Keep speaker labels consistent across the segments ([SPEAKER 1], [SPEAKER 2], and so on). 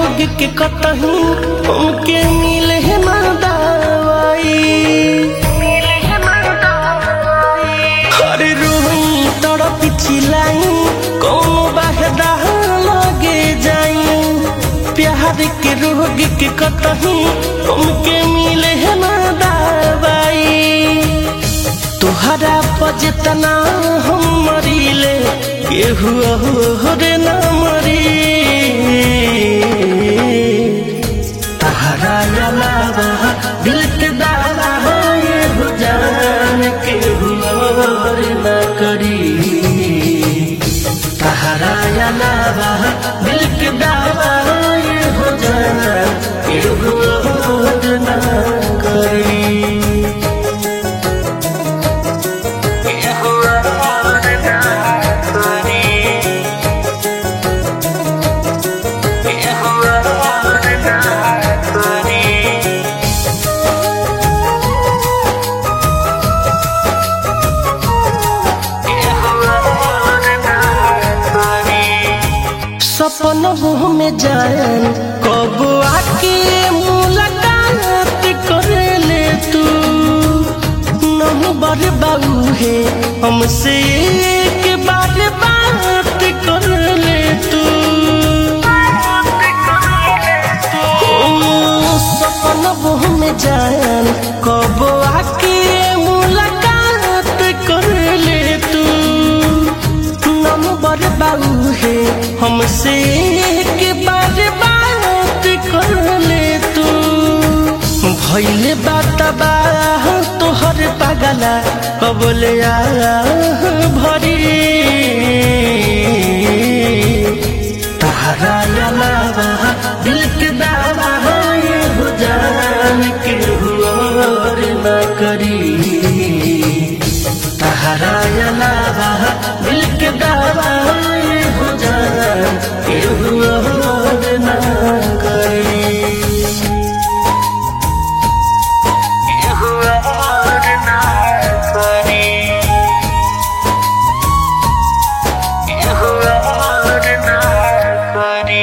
[SPEAKER 1] रोग के कतही हमके मिले ना दवाई। हर रोई तड़प चिल्लाई कौन बाहदा लगे जाई। प्यार के रोग के कतही हमके मिले ना दवाई। तोहरा पजतना हम मरीले केहू रे ना मरी। तहरा अलावा दिल के दावा ये हो जान केहू रे ना करी। तहरा अलावा दिल के दावा ये हो जान केहू रे ना करी। सपनों में जान कब आके मुलाकात कर ले तू। नंबर बाबू है हमसे एक बार बात कर ले तू। सपनों में जान कब आके मुलाकात कर ले तू। नंबर बाबू है हमसे एक बार बात कर ले तू। भइले बात बाह तोहर पागला कबले भरी। तहरा अलावा दिल के दावा ये हो जान केहू और ना करी। तहरा अलावा दिल के दावा ये हो जान केहू और ना करी। केहू और ना करी। केहू और ना करी।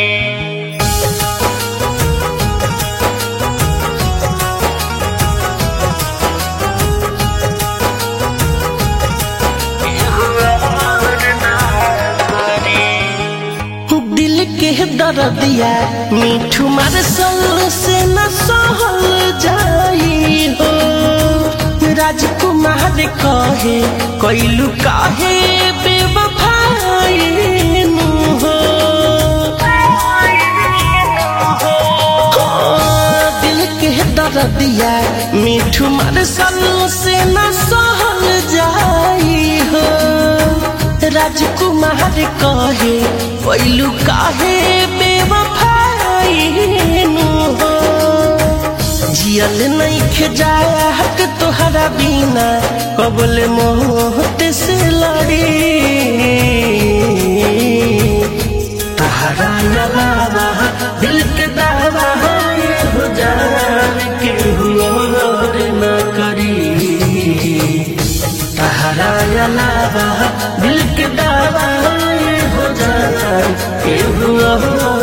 [SPEAKER 1] दर्दिया मीठू मारसल से न सहल जाई हो। राजकुमार कहे कैलू काहे बेवफाई नु हो। दिल के दर्दिया मीठू मारसल से न सहल जाई हो। राजकुमार कहे कैलू काहे बेवफाई नु हो। जियल नइखे जात तोहरा बिना कबले मौत से लड़ी। तहरा अलावा दिल के दावा ये हो जान केहू और ना करी। तहरा अलावा दिल के दावा ये हो जान केहू और